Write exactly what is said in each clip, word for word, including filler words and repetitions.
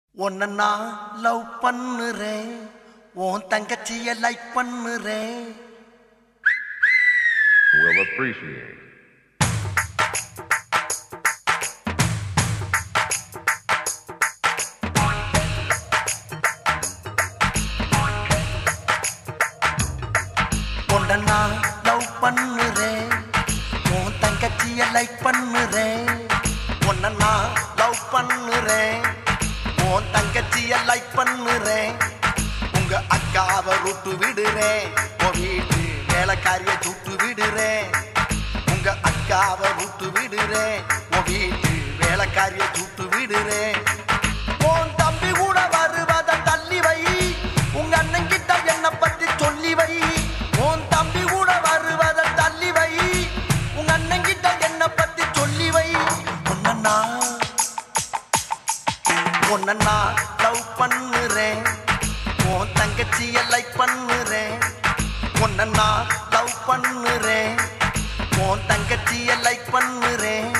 உன்னை நான் லவ் பண்ணுறேன், உன் தங்கச்சிய லைக் பண்ணுறேன். Will appreciate. உன்னை நான் லவ் பண்ணுறேன், உன் தங்கச்சிய லைக் பண்ணுறேன். உன்னை நான் லவ் பண்ணுறேன், உன் தங்கச்சிய லைக் பண்ணுறேன். உங்க அக்காவை விட்டு விடுறேன், உன் வீட்டு வேலைக்காரிய சுட்டு விடுறேன். உங்க அக்காவை விட்டு விடுறேன், உன் வீட்டு வேலைக்காரிய சுட்டு விடுறேன். உன் தம்பி கூட வருவதை தள்ளி வை, உங்க அண்ணன் கிட்ட என்ன பத்தி சொல்லி வை. உன் தம்பி கூட வருவதை தள்ளி வை, உங்க அண்ணன் கிட்ட என்ன பத்தி சொல்லி வை. உன்னை நான் உன்னை நான் லவ் பண்ணுறேன், உன் தங்கச்சிய லைக் பண்ணுறேன். உன்னை நான் லவ் பண்ணுறேன், உன் தங்கச்சிய லைக் பண்ணுறேன்.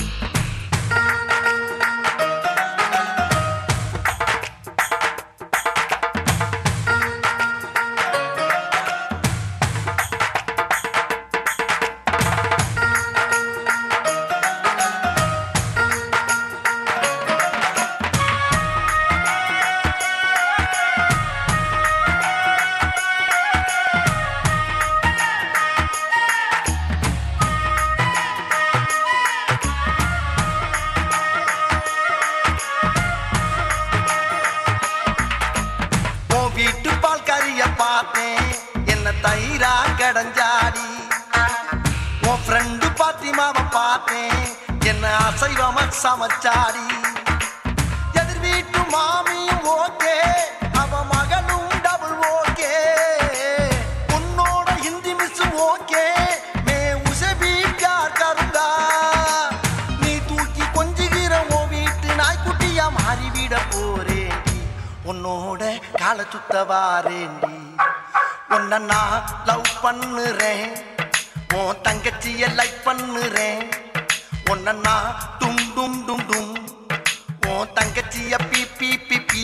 வீட்டு பால் கறிய பார்த்தேன், என்ன தயிரா கடஞ்சாடி. உன் ஃப்ரெண்டு பாத்திமாவை பார்த்தேன், என்ன அசைவமா சமைச்சாடி. எதிர் வீட்டு மாமியும் ஓகே, அவ மகனும் டபுள் ஓகே. உன்னோட ஹிந்தி மிஸ்ஸும் ஓகே, மே உசே பீ பியார் கருங்கா. நீ தூக்கி கொஞ்சுகிற உன் வீட்டு நாய்க்குட்டியா மாறிவிட போறேன், உன்னோட கால சுத்த வாரேண்டி. உன்னை நான் லவ் பண்ணுறேன், உன் தங்கச்சிய லைக் பண்ணுறேன். உன்னை நான் டும் டும் டும் டும், உன் தங்கச்சிய பி பி பி பி.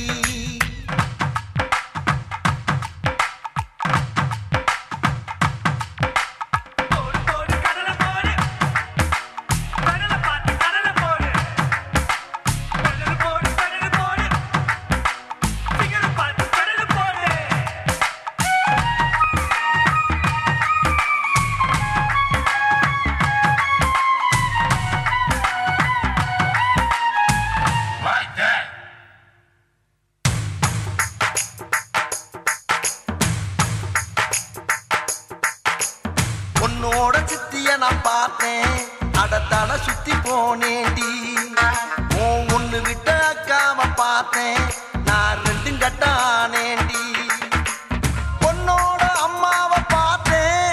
உன்னோட சித்திய நான் பார்த்தேன், அடத்தால சுத்தி போனேண்டி. உன் ஒண்ணு விட்ட அக்காம பார்த்தேன், நான் ரெண்டும் கட்டானேண்டி. உன்னோட அம்மாவை பார்த்தேன்,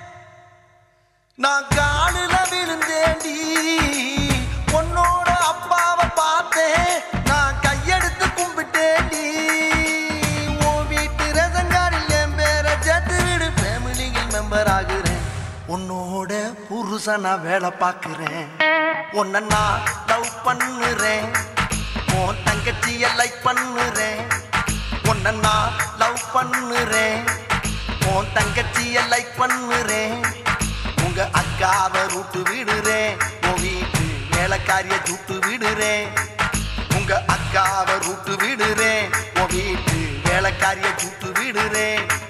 நான் காலில விழுந்தேண்டி. உன்னோட அப்பாவை பார்த்தேன், நான் கையெடுத்து கும்பிட்டேண்டி. உன் வீட்டு ரசங்காரில் என் பேரை சேர்த்து விடு, ஃபேமிலியில் மெம்பர் ஆகுறேன். உன்னோட புருஷனா வேலை பார்க்கிறேன். உன்னை நான் லவ் பண்ணுறேன், உன் தங்கச்சிய லைக் பண்ணுறேன். உன்னை நான் லவ் பண்ணுறேன், உன் தங்கச்சிய லைக் பண்ணுறேன். உங்க அக்காவை ரூட்டு விடுறேன், உன் வீட்டு வேலைக்காரிய சுட்டு விடுறேன். உங்க அக்காவை ரூட்டு விடுறேன், உன் வீட்டு வேலைக்காரிய சுட்டு விடுறேன்.